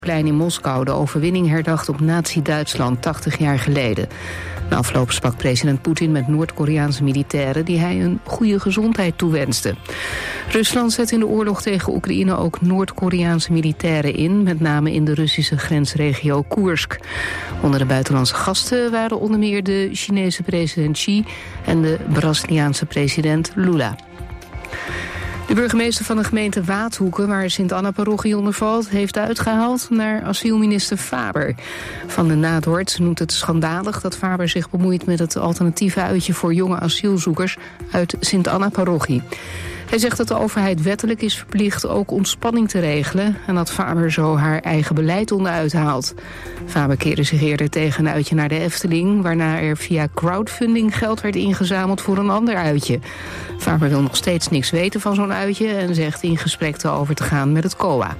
plein in Moskou de overwinning herdacht op Nazi-Duitsland 80 jaar geleden. Na afloop sprak president Poetin met Noord-Koreaanse militairen die hij een goede gezondheid toewenste. Rusland zet in de oorlog tegen Oekraïne ook Noord-Koreaanse militairen in, met name in de Russische grensregio Koersk. Onder de buitenlandse gasten waren onder meer de Chinese president Xi en de Braziliaanse president Lula. De burgemeester van de gemeente Waadhoeken, waar Sint-Anna-parochie onder valt, heeft uitgehaald naar asielminister Faber. Van de Nadort noemt het schandalig dat Faber zich bemoeit met het alternatieve uitje voor jonge asielzoekers uit Sint-Anna-parochie. Hij zegt dat de overheid wettelijk is verplicht ook ontspanning te regelen en dat Faber zo haar eigen beleid onderuit haalt. Faber keerde zich eerder tegen een uitje naar de Efteling, waarna er via crowdfunding geld werd ingezameld voor een ander uitje. Faber wil nog steeds niks weten van zo'n uitje en zegt in gesprek over te gaan met het COA.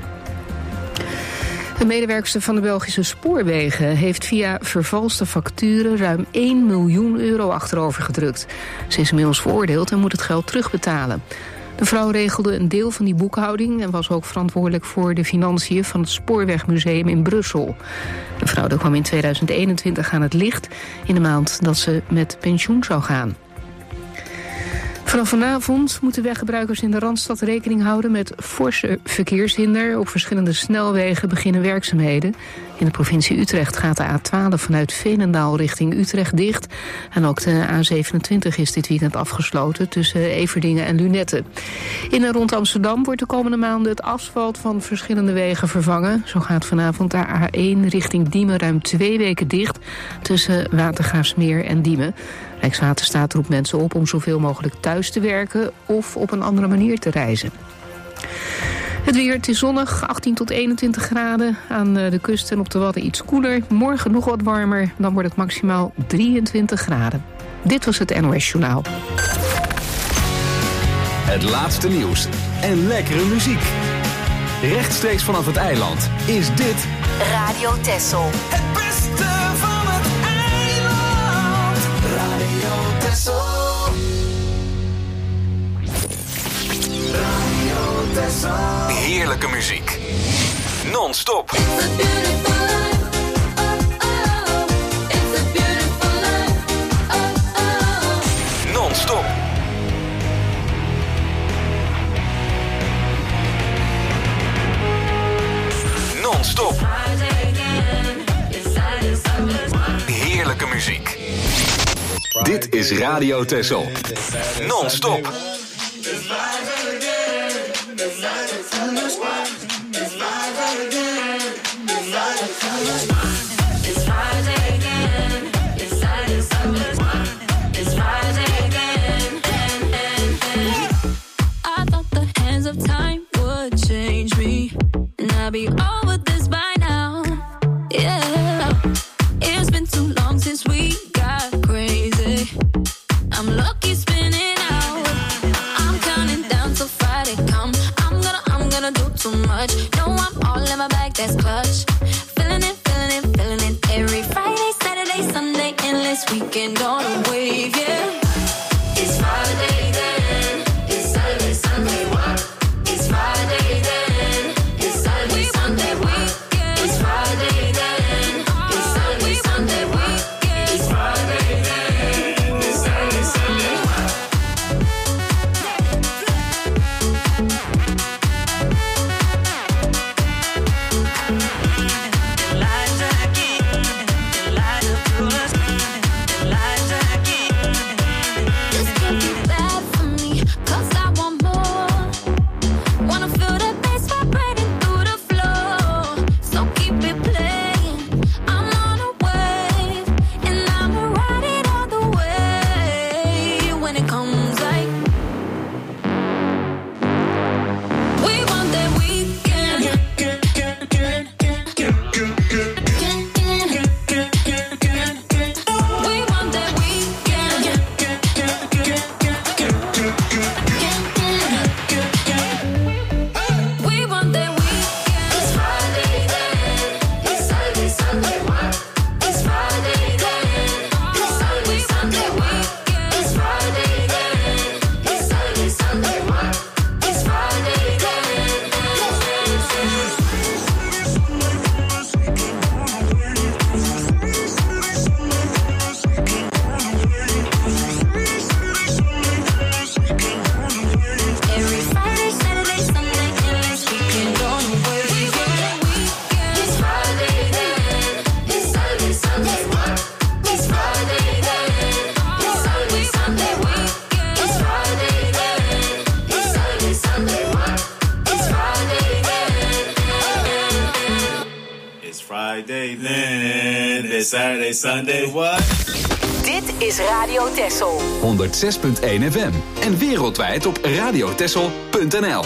De medewerkster van de Belgische Spoorwegen heeft via vervalste facturen ruim 1 miljoen euro achterover gedrukt. Ze is inmiddels veroordeeld en moet het geld terugbetalen. De vrouw regelde een deel van die boekhouding en was ook verantwoordelijk voor de financiën van het Spoorwegmuseum in Brussel. De fraude kwam in 2021 aan het licht, in de maand dat ze met pensioen zou gaan. Vanaf vanavond moeten weggebruikers in de Randstad rekening houden met forse verkeershinder. Op verschillende snelwegen beginnen werkzaamheden. In de provincie Utrecht gaat de A12 vanuit Veenendaal richting Utrecht dicht. En ook de A27 is dit weekend afgesloten tussen Everdingen en Lunetten. In en rond Amsterdam wordt de komende maanden het asfalt van verschillende wegen vervangen. Zo gaat vanavond de A1 richting Diemen ruim 2 weken dicht tussen Watergraafsmeer en Diemen. Rijkswaterstaat roept mensen op om zoveel mogelijk thuis te werken of op een andere manier te reizen. Het weer, het is zonnig, 18 tot 21 graden. Aan de kust en op de Wadden iets koeler. Morgen nog wat warmer, dan wordt het maximaal 23 graden. Dit was het NOS Journaal. Het laatste nieuws en lekkere muziek. Rechtstreeks vanaf het eiland is dit Radio Texel. Het beste van het eiland. Radio Texel. Radio Texel. heerlijke muziek. Non-stop. Non-stop. Non-stop. Heerlijke muziek. Dit is Radio Texel. Non-stop. I'll be over this by now. Yeah, it's been too long since we got crazy. I'm lucky spinning out. I'm counting down till Friday come. I'm gonna do too much. No, I'm all in my bag, that's clutch. Feeling it, feeling it, feeling it. Every Friday, Saturday, Sunday, endless weekend on a wave. Yeah, it's Friday then. It's Saturday, Sunday, what? It's Friday then. Elijah Friday, then Saturday, Sunday, what? Dit is Radio Texel. 106.1 FM en wereldwijd op radiotexel.nl.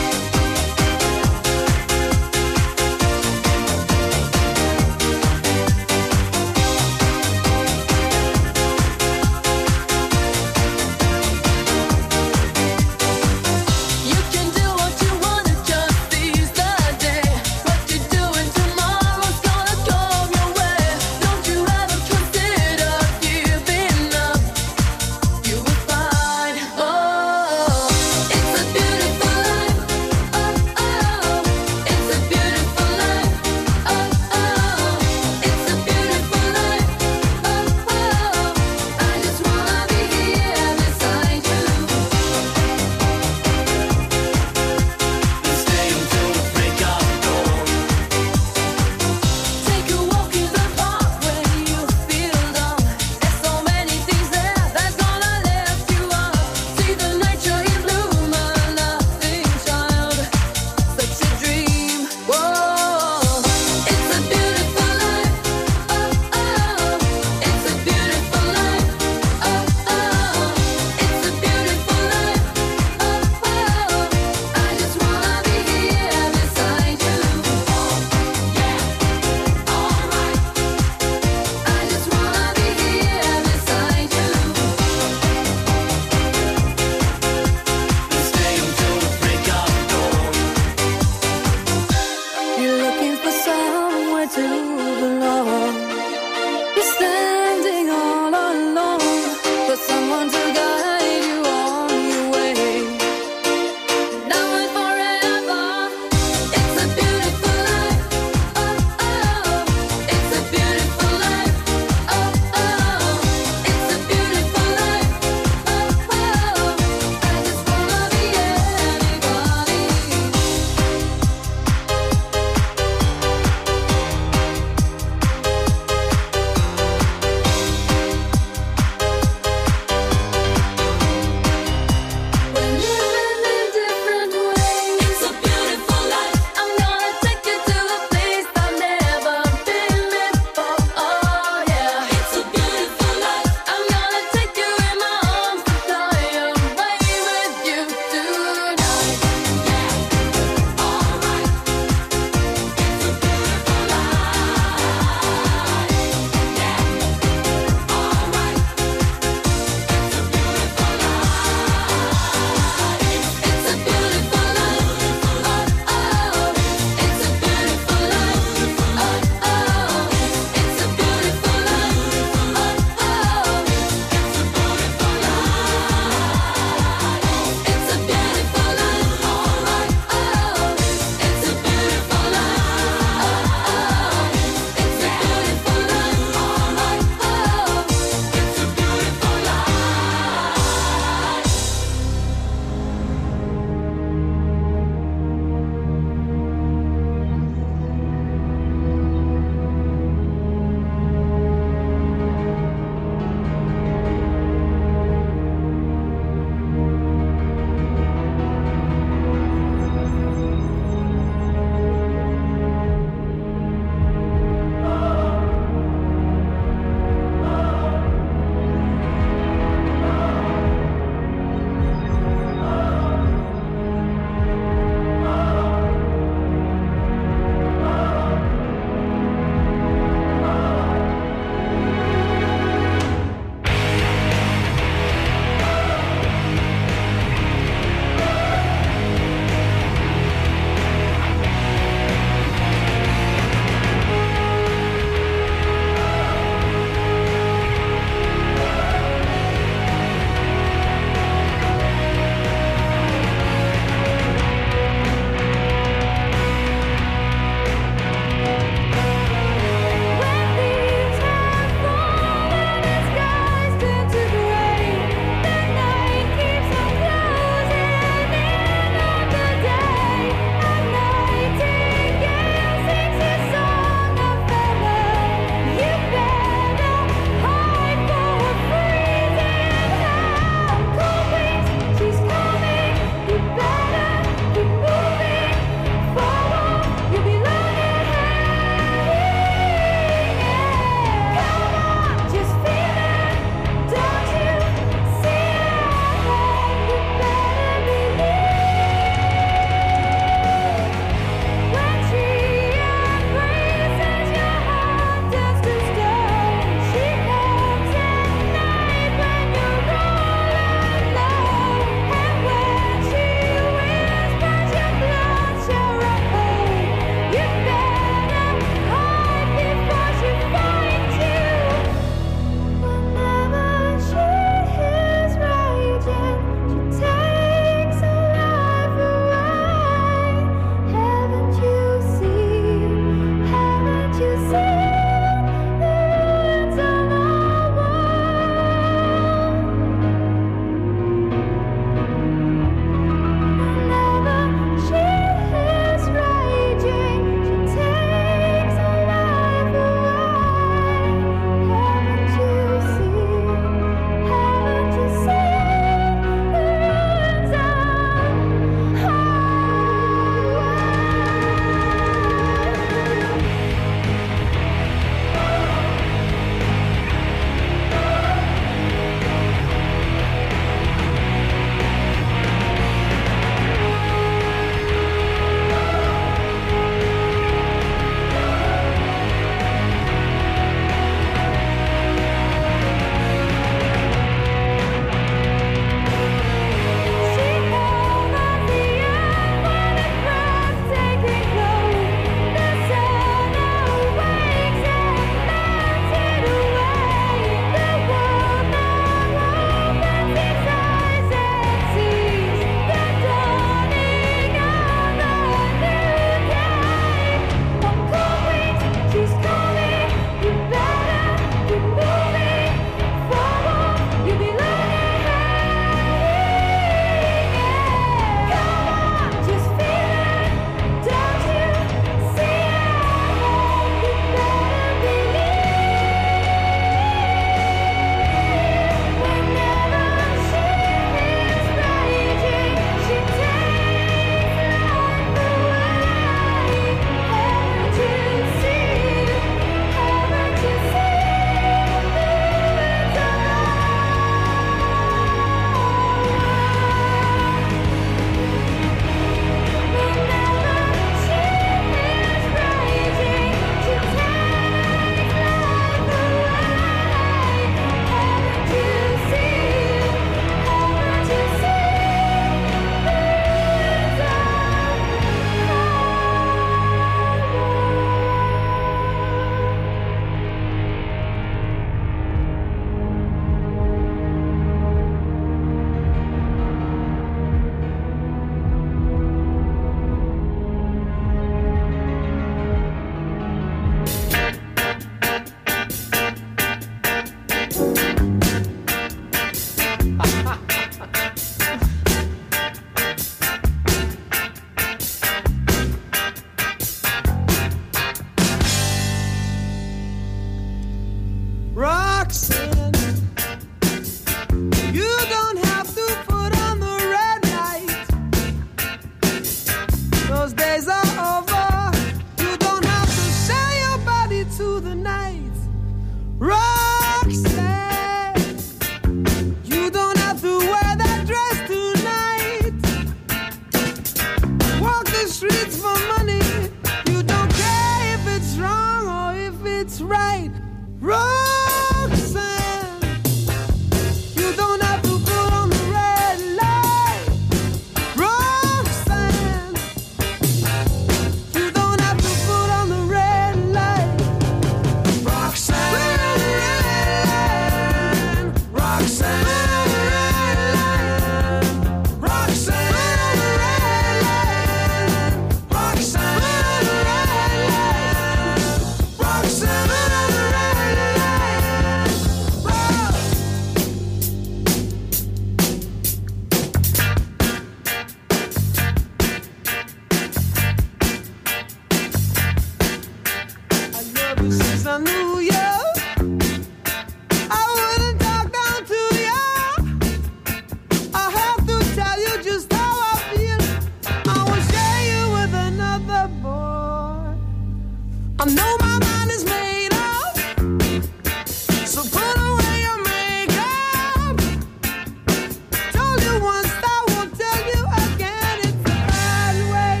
I know my mind is made up, so put away your makeup. Told you once, I won't tell you again. It's the bad way.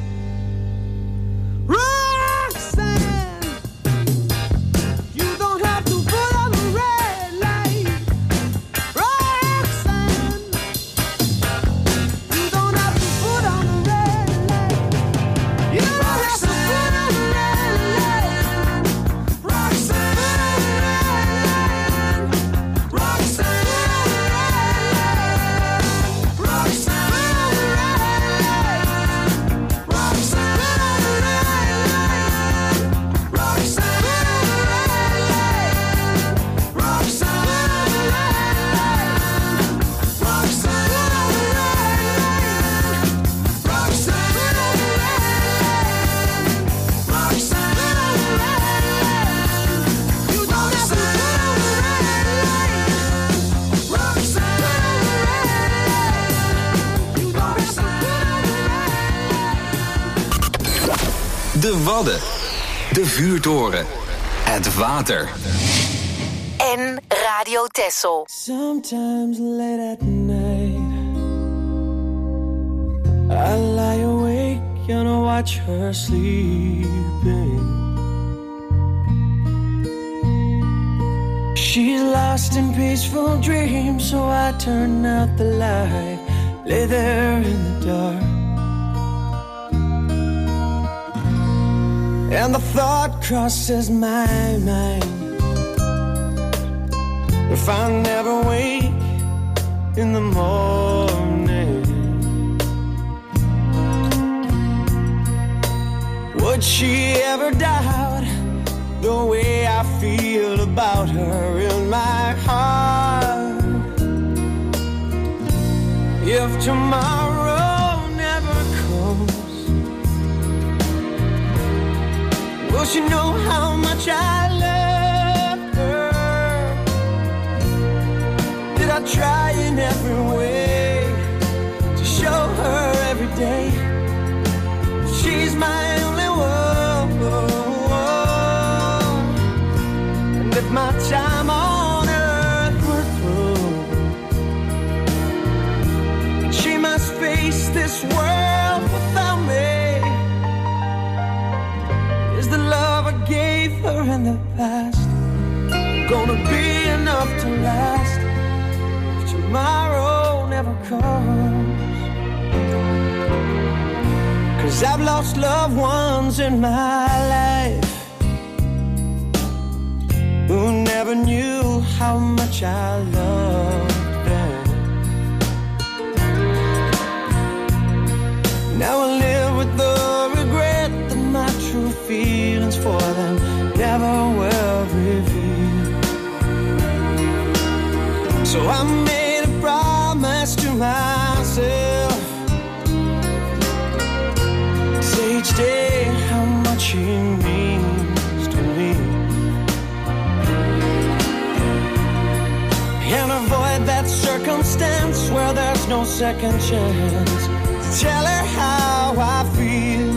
Roxanne, you don't have to put on the red light. Roxanne, you don't have to put on the red light. You don't have to put on the red light. Roxanne, Roxanne, De Wadden. De Vuurtoren. Het water. En Radio Texel. Sometimes late at night I lie awake and watch her sleeping. She's lost in peaceful dreams, so I turn out the light, lay there in the dark. And the thought crosses my mind, if I never wake in the morning, would she ever doubt the way I feel about her in my heart? If tomorrow never comes, will she know how much I love her? Did I try in every way to show her every day she's my only one? And if my time on earth were through, she must face this world without me. Is the love I gave her in the past gonna be enough to last if tomorrow never comes? 'Cause I've lost loved ones in my life who never knew how much I loved them. Now I live with the regret that my true feelings for them never were revealed. So I made a promise to myself, say each day how much he means to me, and avoid that circumstance where there's no second chance. Tell her how I feel.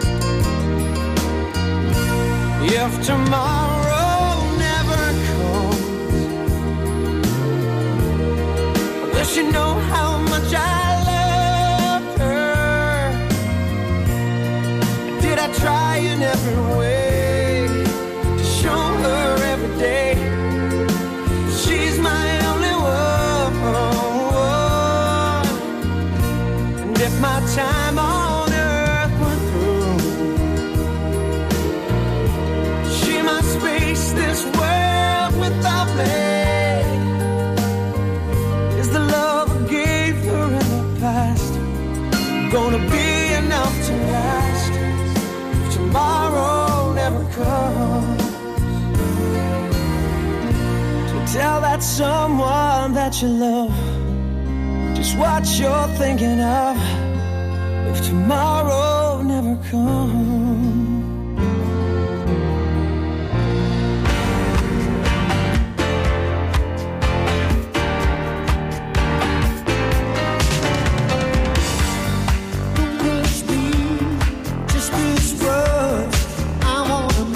If tomorrow never comes, will she know how much I loved her? Did I try in every way to show her every day she's my only one? And if my time on earth were through, she must face this world without me. Is the love I gave her in the past gonna be enough to last if tomorrow never comes? So tell that someone that you love just what you're thinking of if tomorrow never comes. Push me, just this word. I wanna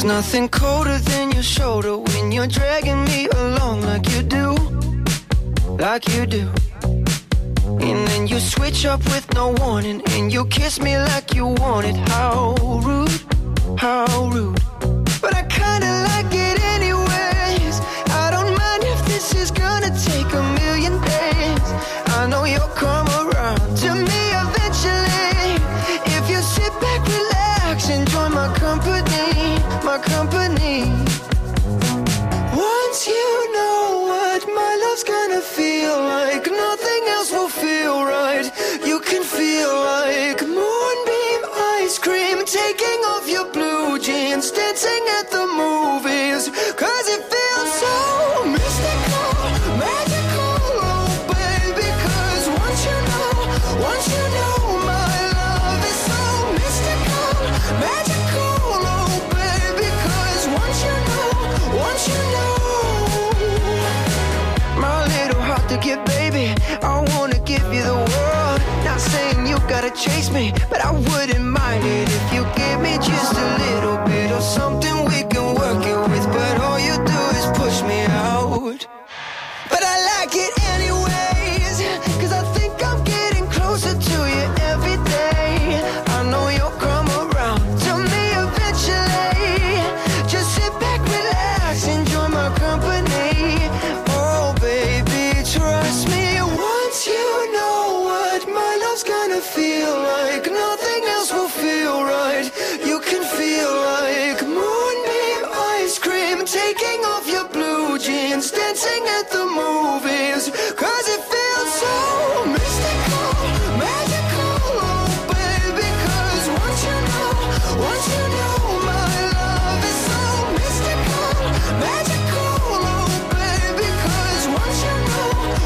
There's nothing colder than your shoulder when you're dragging me along like you do, like you do. And then you switch up with no warning, and you kiss me like you want it. How rude, how rude. But I kinda like it anyways. I don't mind if this is gonna take a million days. I know you'll come around to me eventually. If you sit back, relax, enjoy my company, my company. Once you know what my love's gonna feel like, nothing else will feel right. You can feel like moonbeam ice cream, taking off your blue jeans, dancing at the movies, 'cause it feels so mystical, magical, oh baby. 'Cause once you know my love is so mystical, magical, oh baby. 'Cause once you know my little heart to get, baby, I wanna give you the world. Not saying you gotta chase me, but I wouldn't mind it if you give me just a little bit of something we can work it with. But all you do is push me out. But I like it anyways, 'cause I think I'm getting closer to you every day. I know you'll come around to me eventually. Just sit back, relax, enjoy my company. Oh baby, trust me. Once you know what my love's gonna feel like, nothing else will feel right. You can feel like moonbeam ice cream, taking off your blue jeans, dancing at the movies, 'cause it feels so mystical, magical, oh baby. 'Cause once you know my love is so mystical, magical, oh baby. 'Cause once you know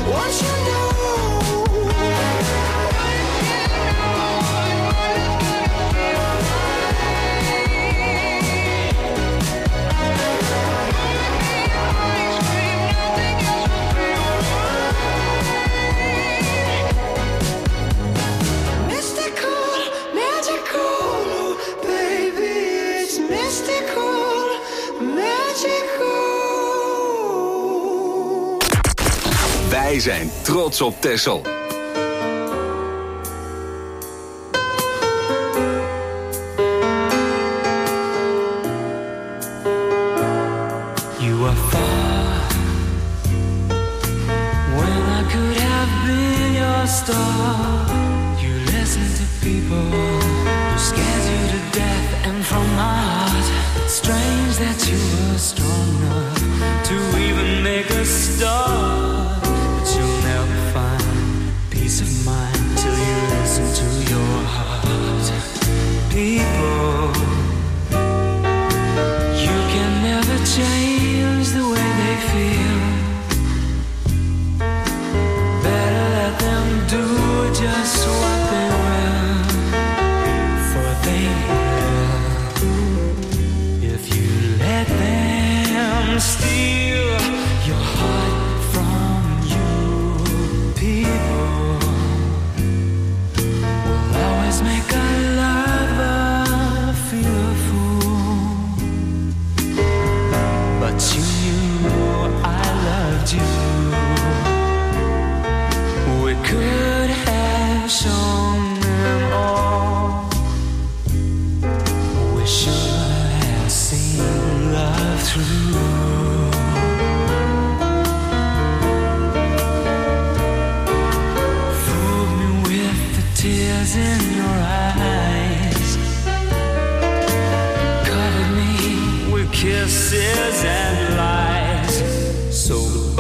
mystical, magical, oh baby. It's mystical, magical. Wij zijn trots op Texel. You are far when I could have been your star. You listen to people who scares you to death, and from my heart, it's strange that you were strong enough to even make a start. But you'll never find peace of mind till you listen to your heart. People, you can never change the way they feel. Better let them do just what they will, for they will. If you let them steal your heart from you, people will always make a lover feel a fool. But you knew I loved you. We could have shown them all. We should have seen love through. Fooled me with the tears in your eyes, covered me with kisses and lies. So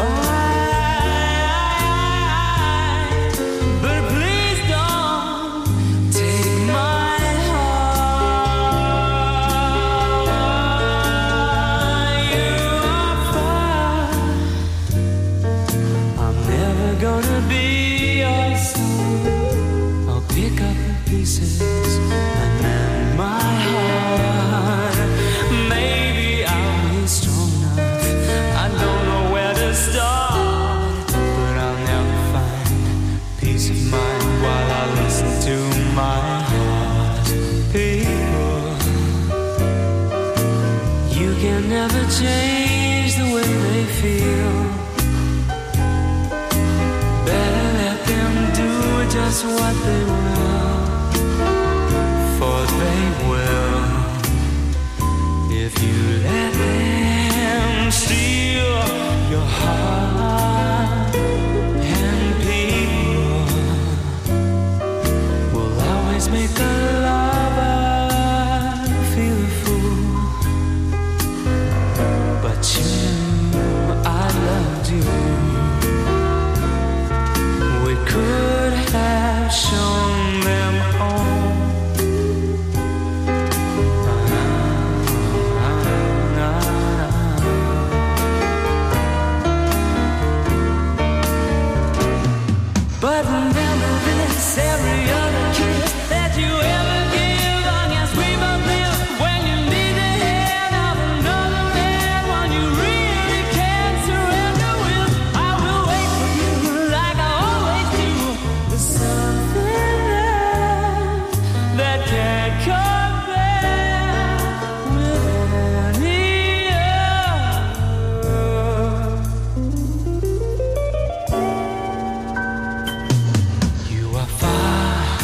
goodbye, but please don't take my heart. You are far. I'm never gonna be your son. I'll pick up the pieces and mend my heart. Maybe I'll be strong enough. I don't know where to start, but I'll never find peace of mind while I listen to my heart. People, just what they will, for they will, if you let them steal your heart. And people will always make a lover feel a fool, but you knew I loved you. We could have shown them all. But remember this, every other kiss that you ever give, I guess we both live when you need the hand of another man, one you really can't surrender with. I will wait for you like I always do. There's something that can't compare with any other. You are far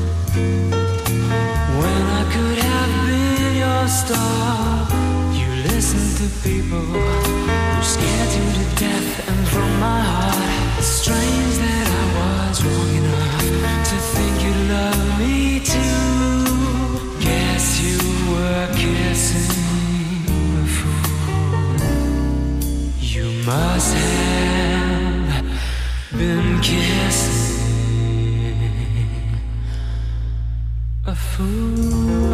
when I could have been your star. You listen to people who scared you to death, and from my heart, it's strange that I was wrong enough to think you love me too. Guess you were kissing a fool. You must have been kissing a fool.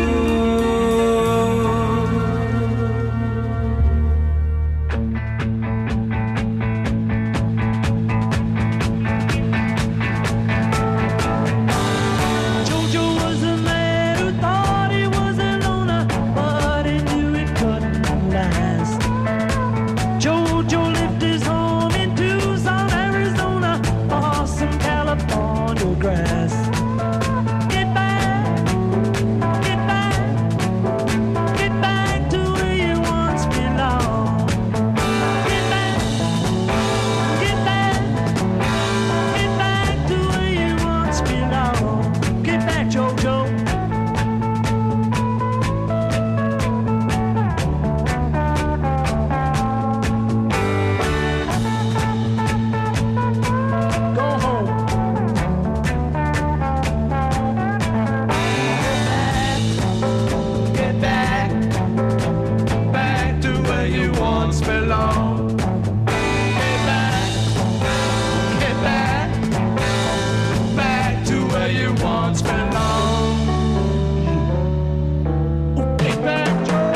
Jojo was a man who thought he was a loner, but he knew it couldn't last. Jojo lived his home in Tucson, Arizona, or some California grass. Get back, get back, get back to where you once belonged. Get back, get back, get back to where you once belonged. Get back, Jojo. Go home. Get back, back to where you once belonged. Get back, back to where you once belonged. Get back, Joe.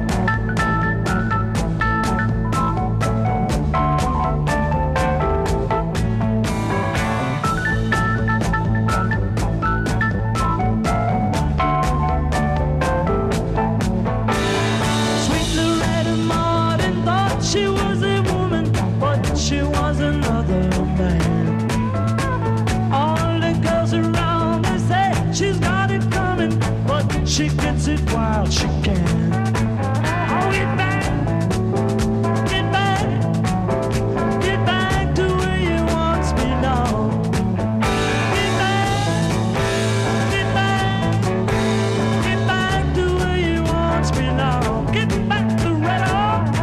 Sweet Loretta Martin thought she was a woman, but she was another man. All the girls around me say she's got it coming, but she gets it while she can. Oh, get back, get back, get back to where you once belonged. Get back, get back, get back to where you once belonged. Get back to Loretta.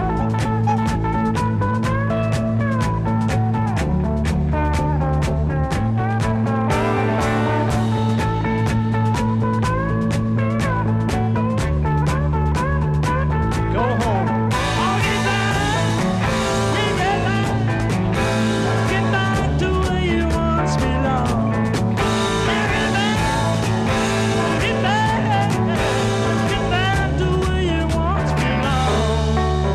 Go home. Oh, get back, get back to where you once belonged. Get back, get back, get back to where you once belonged.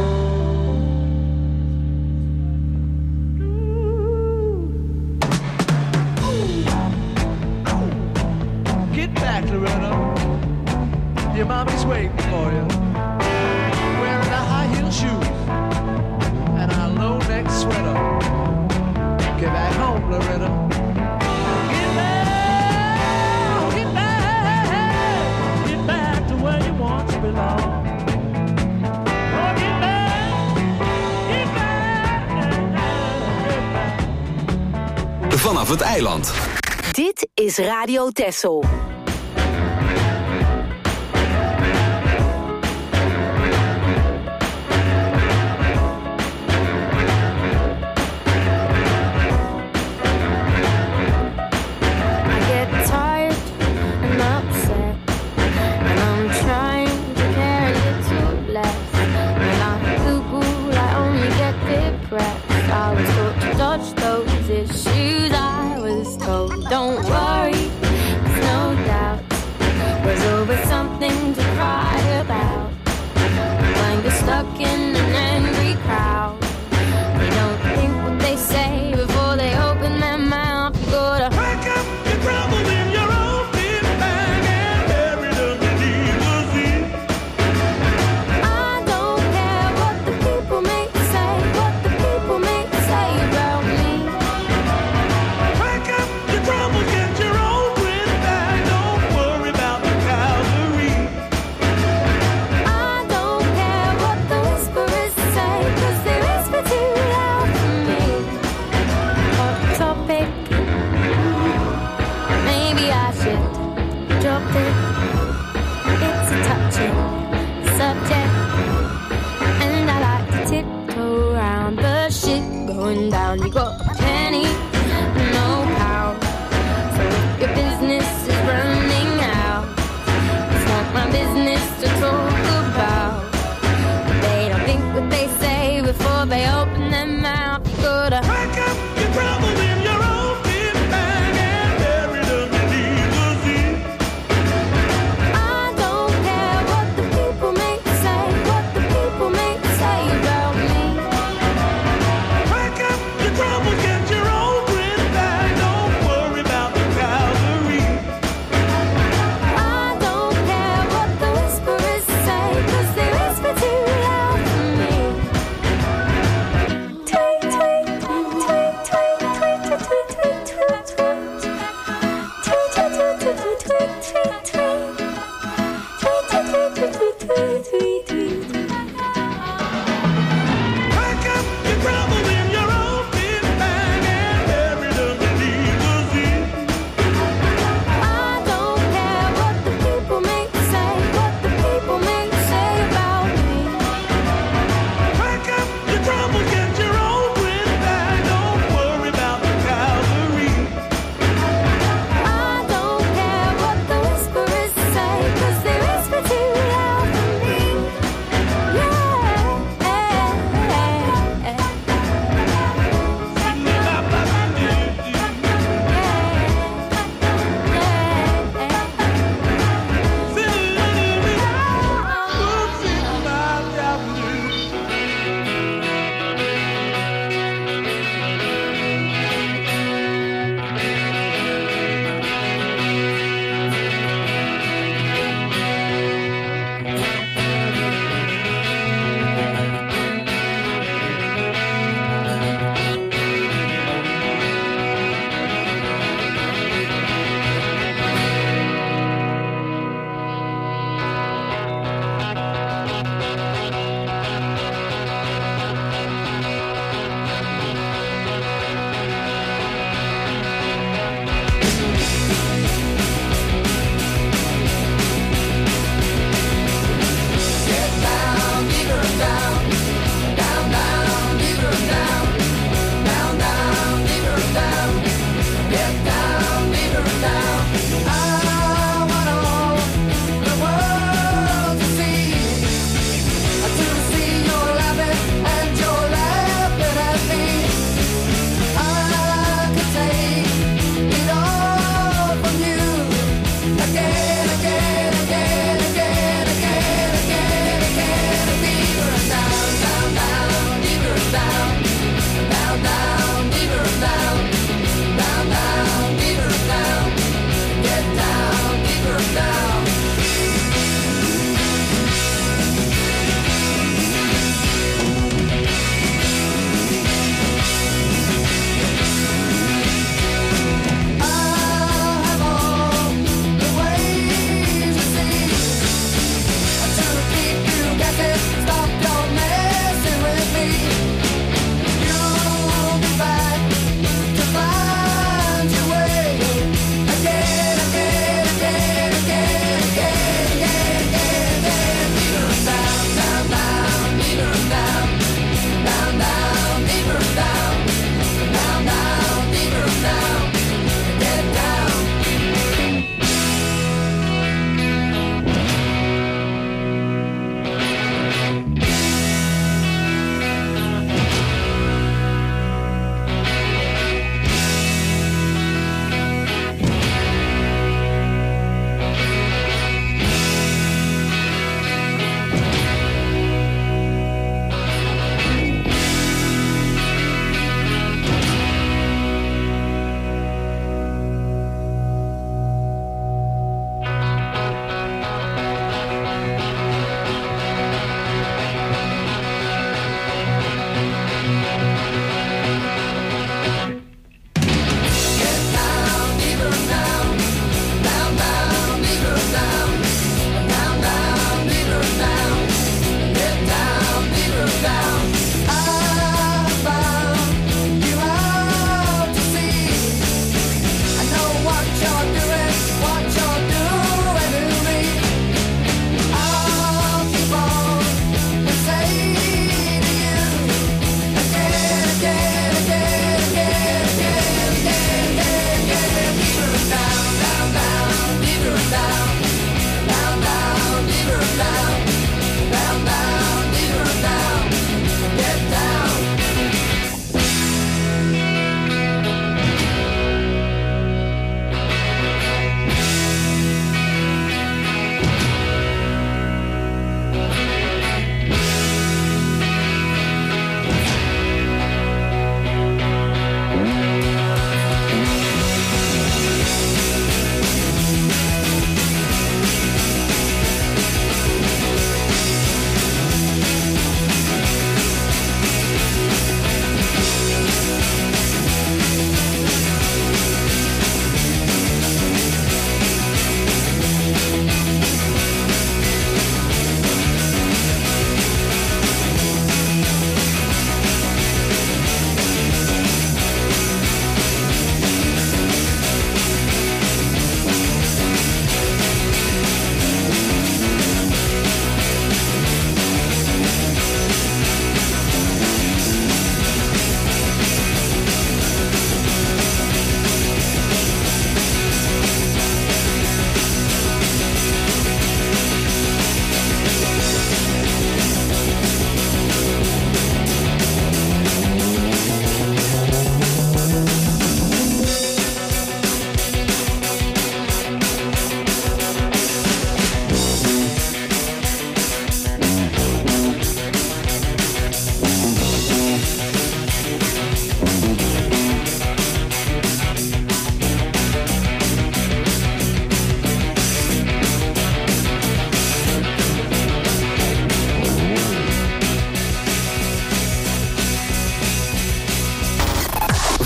Get back, Loretta. Your mommy's waiting for you. Wearing a high-heel shoes and a low-neck sweater. Get back home, Loretta. Get back, get back, get back to where you once belonged. Oh, get back, get back, get back. Vanaf het eiland. Dit is Radio Texel. Don't worry, there's no doubt. There's always something to cry about. When you're stuck in an angry crowd, they don't think what they say before they open their mouth. You gotta pack up your troubles in your own big bag and bury them beneath the sea. I don't care what the people may say, what the people may say about me. Pack up your troubles, get your own grit back. Don't worry about the cavalry. I don't care what the whisperers say, 'cause they whisper too loud for me. Hot topic, maybe I should drop it. It's a touching subject, and I like to tiptoe around the shit going down. You got a penny, no pound. So if your business is running out, it's not my business to talk about. They don't think what they say before they open their mouth. You gotta pack up your troubles in your own big bag and bury them beneath the sea. I don't care what the people may say, what the people may say about me. Pack up your troubles, get your own grit back. Don't worry about the cavalry. I don't care what the whisperers say, 'cause they whisper too loud for me. Tweet, tweet, tweet, tweet, tweet, tweet, tweet, tweet, tweet, tweet. Tweet, tweet, tweet, tweet, tweet, tweet, tweet, tweet. Tweet, tweet, tweet, tweet, tweet, tweet, tweet. Pack up your troubles in your own big bag.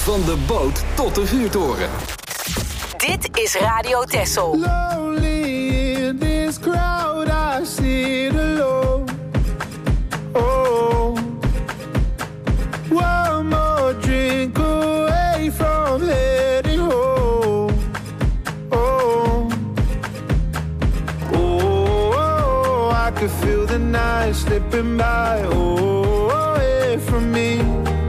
Van de boot tot de vuurtoren. Dit is Radio Texel. Lonely in this crowd, I sit alone. Oh, one more drink away from heading home. Oh, oh, I could feel the night slipping by. Oh, away from me.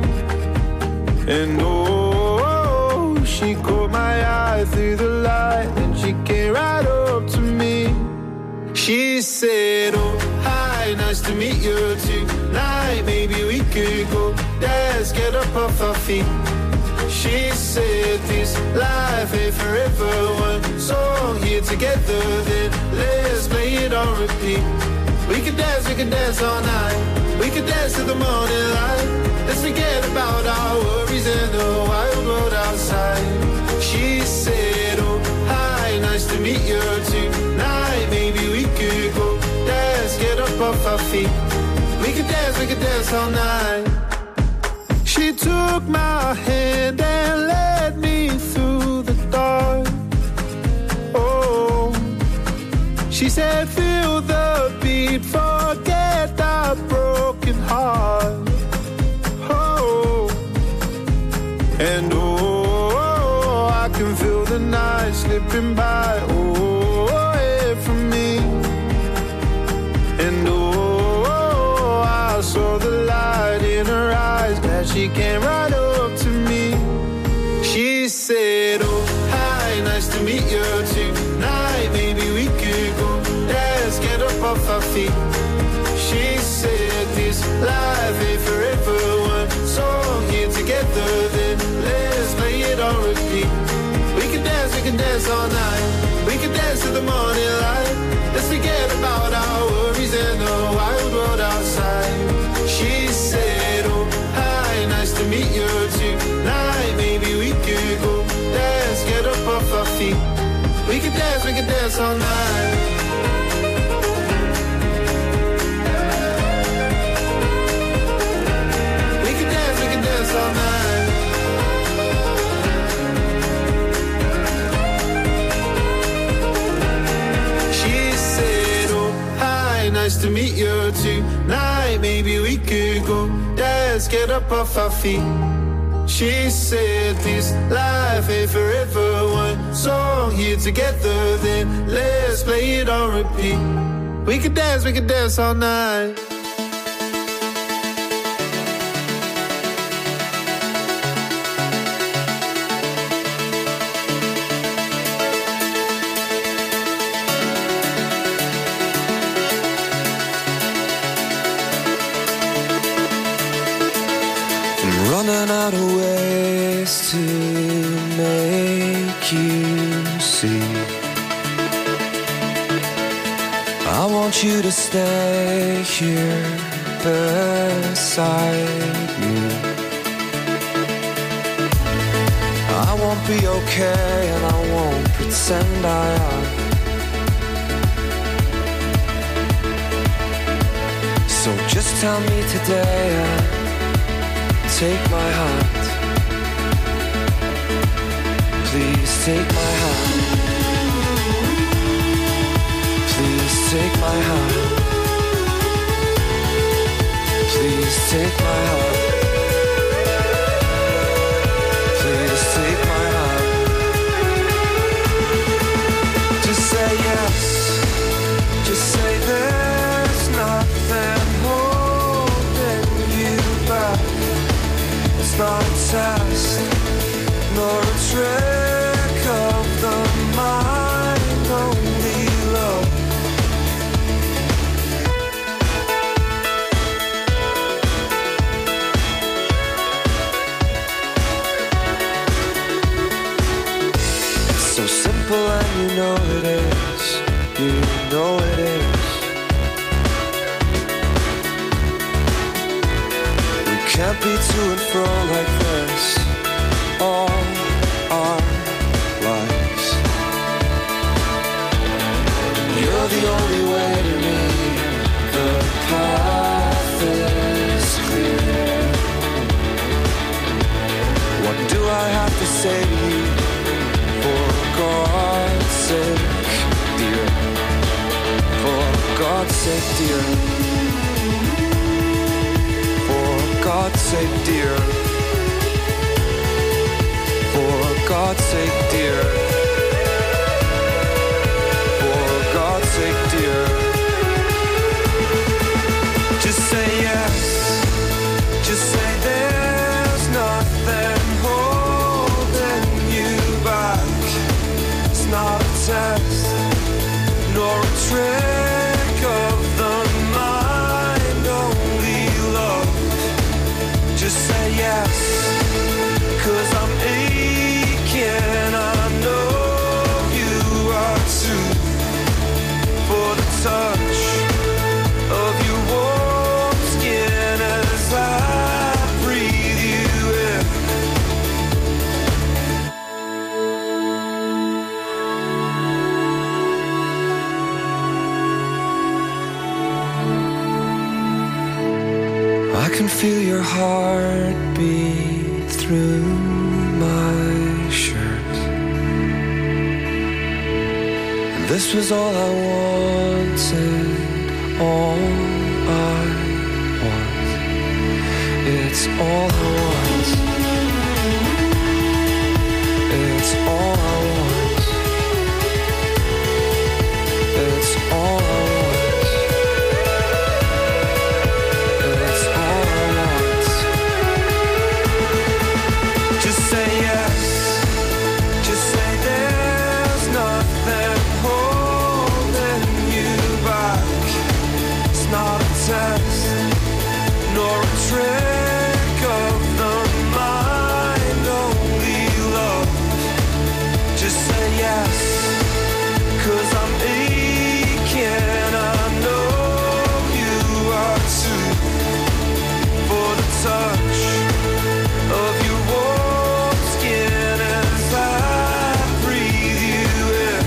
And oh, she caught my eye through the light, and she came right up to me. She said, oh, hi, nice to meet you tonight. Maybe we could go dance, get up off our feet. She said, this life ain't forever. One song here together, then let's play it on repeat. We could dance all night. We could dance to the morning light. Let's forget about our worries and the wild world outside. She said, oh, hi, nice to meet you tonight. Maybe we could go dance, get up off our feet. We could dance all night. She took my hand and led me through the dark. Oh, she said, feel the beat, forget our broken heart. Oh, and oh, I can feel the night slipping by. Oh, away from me. And oh, I saw the light in her eyes, glad she came right up to me. She said, oh, hi, nice to meet you tonight. Maybe we could go dance, get up off our feet. She said, this life ain't forever. One song here together, then let's play it on repeat. We can dance all night. We can dance to the morning light. Let's forget about our worries and the wild world outside. She said, oh, hi, nice to meet you tonight. Maybe we could go dance, get up off our feet. We can dance all night. We can dance all night. She said, oh, hi, nice to meet you tonight. Maybe we could go dance, get up off our feet. She said, this life ain't forever. One song here together, then let's play it on repeat. We could dance all night. Running out of ways to make you see. I want you to stay here beside me. I won't be okay and I won't pretend I am. So just tell me today and take my hand. Please take my hand. Please take my hand. Please take my hand. Please take my hand. Just say yes. Just say there's nothing holding you back. It's not a test, nor a trick of the mind, only love. It's so simple and you know it is, you know it is. Can't be to and fro like this all our lives. You're the only way to me. The path is clear. What do I save you. For God's sake, dear. For God's sake, dear. For God's sake, dear. For God's sake, dear. For God's sake, dear. Just say yes. Just say there's nothing holding you back. It's not a test, nor a trick of the mind, only love. Just say yes, 'cause I'm aching, I know you are too. For the touch of your warm skin as I breathe you in. I can feel your heartbeat through my shirt. And this was all I wanted, all I want. It's all I want. It's all I want. It's all I want. It's all I want. Just say yes. Just say there's nothing holding you back. It's not a test, nor a trick of the mind, only love. Just say yes, 'cause I'm aching, I know you are too. For the touch of your warm skin as I breathe you in.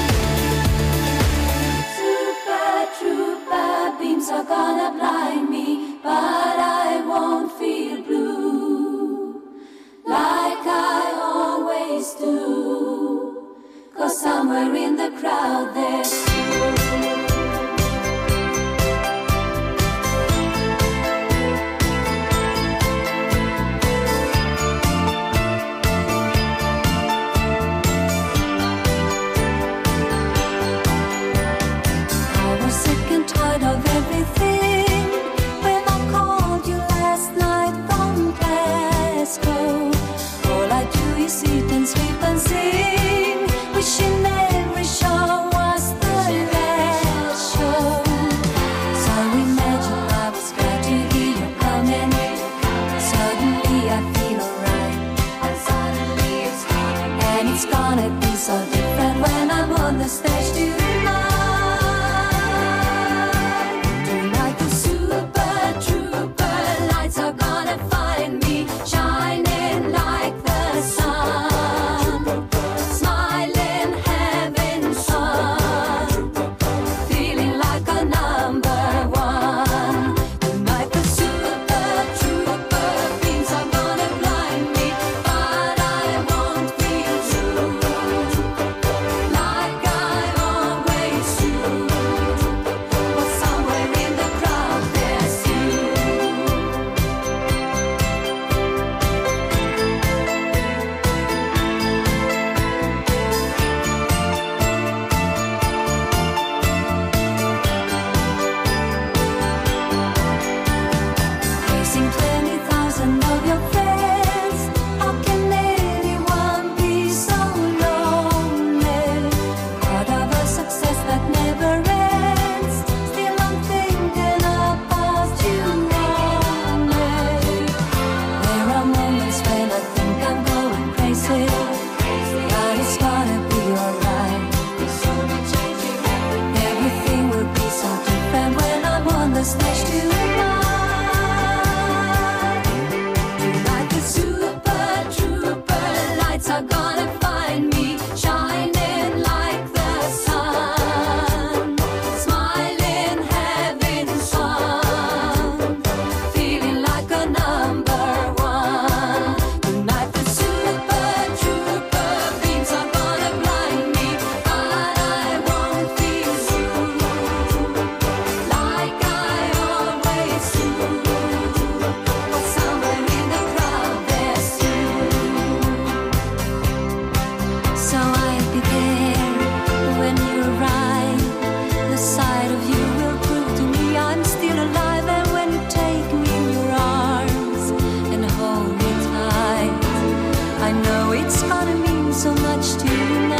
Super trooper beams are gonna blind me, but I won't feel blue like I always do. 'Cause somewhere in the crowd there's you. I was sick and tired of everything when I called you last night from Glasgow. All I do is eat and sleep and sing, wishing every show was the last show. So imagine I was glad to hear you coming. Suddenly I feel alright, and suddenly it's gone. And it's gonna be so different when I'm on the stage tonight. Tonight the super trooper lights are gonna find me shining like the sun, smiling, having fun, feeling like a number one. Tonight the super trooper beams are gonna blind me, but I won't feel true. I know it's gonna mean so much tonight.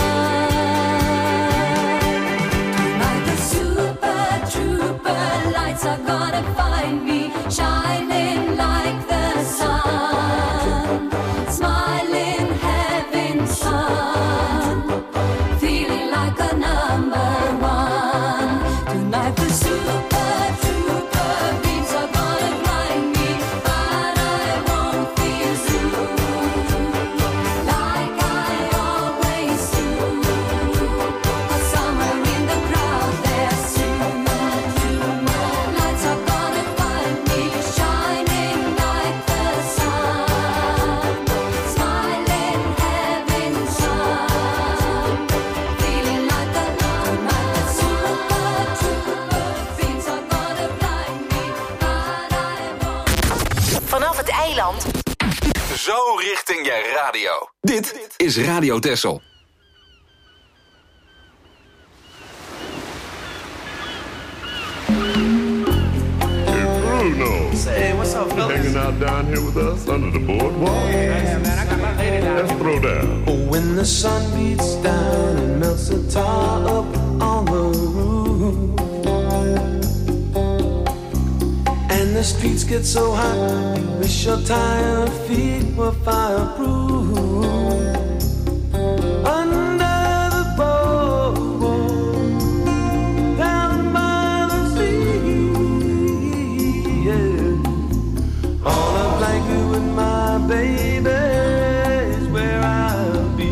Tonight the super trooper lights are gonna find me shining like the sun, smiling heaven's sun, feeling like a number one. Tonight the super trooper beams are gonna blind me, but I won't feel blue like I always do. 'Cause somewhere in the crowd there's lights are gonna find me shining like the sun, smiling heaven's sun, feeling like a number. The super trooper beams are gonna blind me, but I won't. Vanaf het eiland. Zo richting je radio. Dit is Radio Texel. Bruno. Say, what's up, fellas? Hanging out down here with us under the boardwalk. Yeah, man, I got my lady down Let's here. throw down. Oh, when the sun beats down and melts the tar up on the roof, and the streets get so hot, you wish your tired feet were fireproof. Under the boardwalk, down by the sea, yeah. On a blanket with my baby is where I'll be.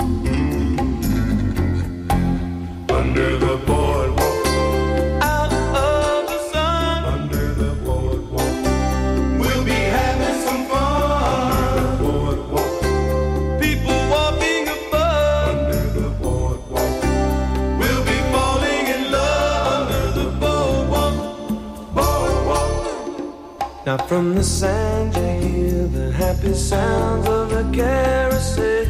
Under the boardwalk. Out of the sun. Under the boardwalk. We'll be having some fun. Under the boardwalk. People walking above. Under the boardwalk. We'll be falling in love. Under the boardwalk. Boardwalk. Now from the sand you hear the happy sounds of the carousel.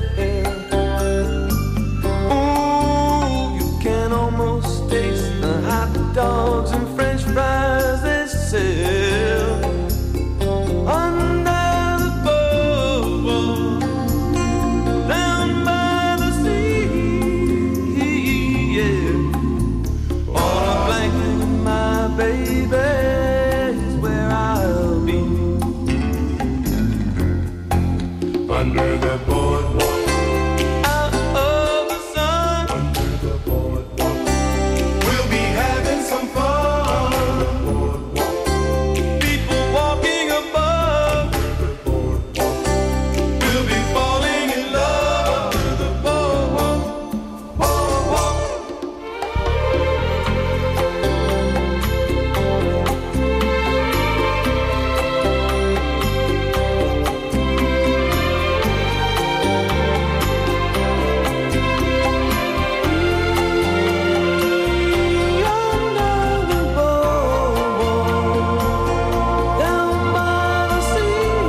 Ooh, you can almost taste the hot dogs and French fries they sell. Under the boardwalk, down by the sea, yeah. On a blanket with my baby is where I'll be. Under the boardwalk. Out of the sun. Under the boardwalk. We'll be having some fun. Under the boardwalk. People walking above. Under the boardwalk. We'll be falling in love. Under the boardwalk. Boardwalk. Under the boardwalk, down by the sea,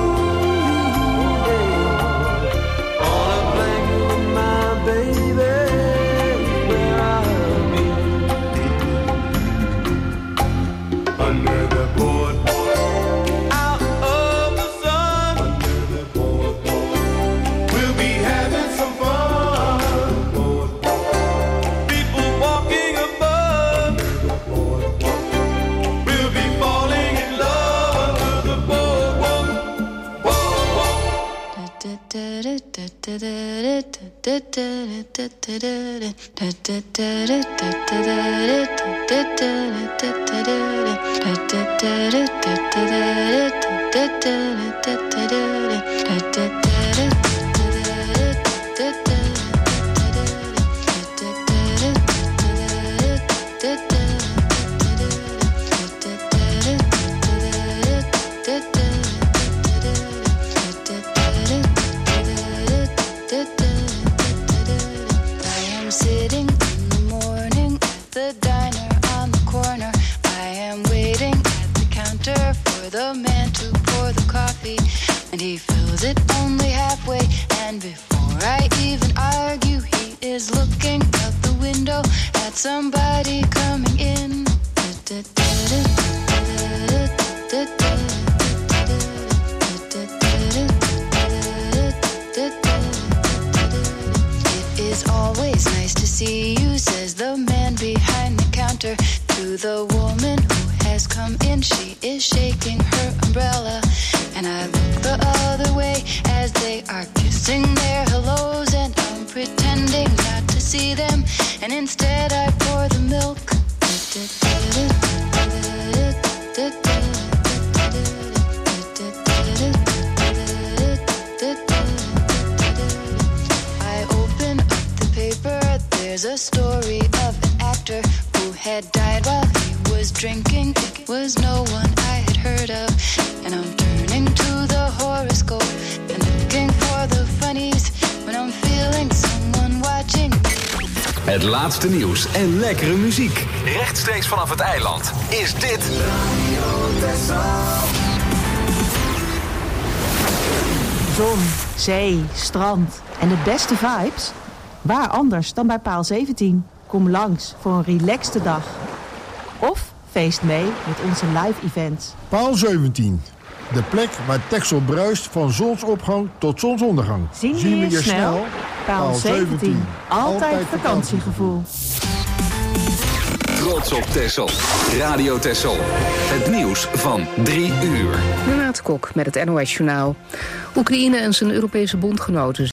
yeah. On a blanket with my baby is where I'll be. Under the boardwalk. Out of the sun. Under the boardwalk. We'll be having some fun. People walking above. We'll be falling in love under the boardwalk. I am sitting in the morning at the diner on the corner. I am waiting at the counter for the man to pour the coffee, and he fills it only halfway. And before I even argue, he is looking out the window at somebody coming in. see you, says the man behind the counter. To the woman who has come in, she is shaking her umbrella. And I look the other way as they are kissing their hellos. And I'm pretending not to see them. And instead I pour the milk. I open up the paper. There's a story of an actor who had died while he was drinking. It was no one I had heard of. And I'm turning to the horoscope and looking for the funnies when I'm feeling someone watching. Het laatste nieuws en lekkere muziek. Rechtstreeks vanaf het eiland is dit Zon, zee, strand en de beste vibes? Waar anders dan bij Paal 17? Kom langs voor een relaxte dag. Of feest mee met onze live events. Paal 17. De plek waar Texel bruist van zonsopgang tot zonsondergang. Zien we je snel? Paal 17. Altijd vakantiegevoel. Trots op Texel. Radio Texel. Het nieuws van 3 uur. Renate Kok met het NOS Journaal. Oekraïne en zijn Europese bondgenoten